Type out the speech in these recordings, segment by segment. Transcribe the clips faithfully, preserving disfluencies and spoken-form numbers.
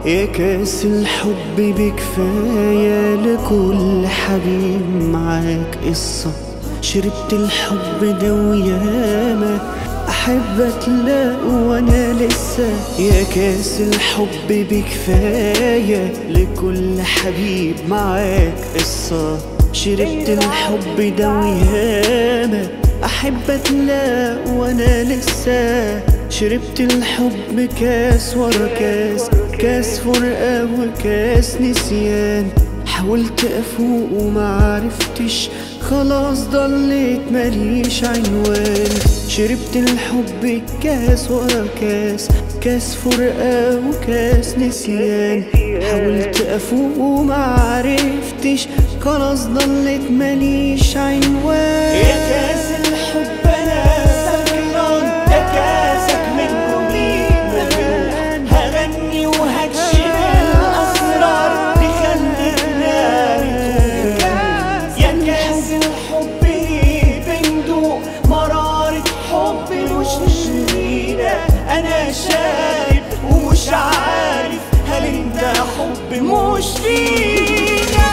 يا كاس الحب بكفاية لكل حبيب معاك قصة. شربت الحب ده وياما أحب أتلاقى وأنا لسه. يا كاس الحب بكفاية لكل حبيب معاك قصة. شربت الحب ده وياما أحب أتلاقى وأنا لسه. شربت الحب كاس ورا كاس، كاس فرقة وكاس نسيان. حاولت أفوق ومعرفتش، خلاص ضليت ماليش عنوان. شربت الحب كاس ورا كاس، كاس فرقة وكاس نسيان. حاولت أفوق ومعرفتش، خلاص ضليت ماليش عنوان. يا كاس الحب أنا سكران، ده كاسك منه مين مجروح. هغني وهكشف الأسرار دي خلتنا نتوه. يا كاس الحب بندوق مرارة حب مش لينا. أنا شايف ومش عارف هل انت حب مش فينا.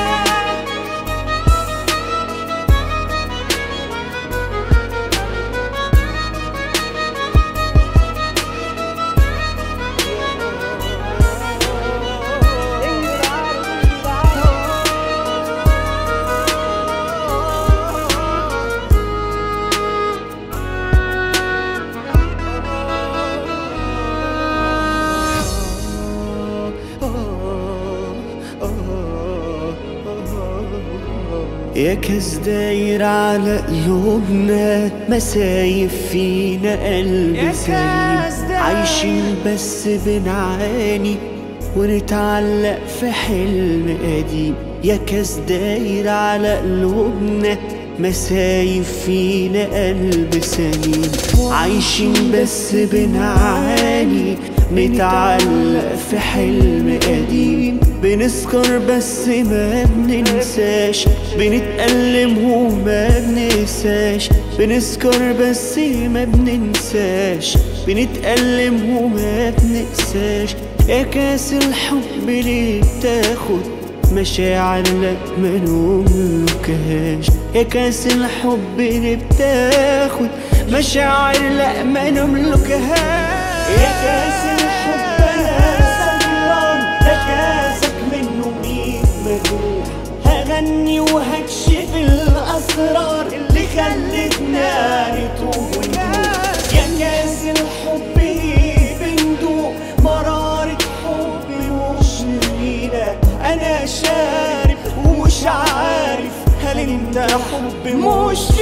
يا كاس داير على قلوبنا، مسايف فينا قلب سليم. عايشين بس بنعاني ونتعلق في حلم قديم. يا كاس داير على قلوبنا، مسايف فينا قلب سليم. عايشين بس بنعاني نتعلق في حلم قديم. بنسكر بس ما بننساش، بنتألم وما بننساش. بنسكر بس ما بننساش، بنتألم وما بننساش. يا كاس الحب ليه بتاخد مشاعر لا ما نملكهاش. يا كاس الحب ليه بتاخد مشاعر لا ما نملكهاش. يا كاس الحب أنا سكران، ده كاسك منه مين مجروح. هغني وهكشف الأسرار اللي خلتنا نتوه ونتوه. يا كاس الحب بندوق مرارة حب مش لينا. أنا شارب ومش عارف هل انت حب مش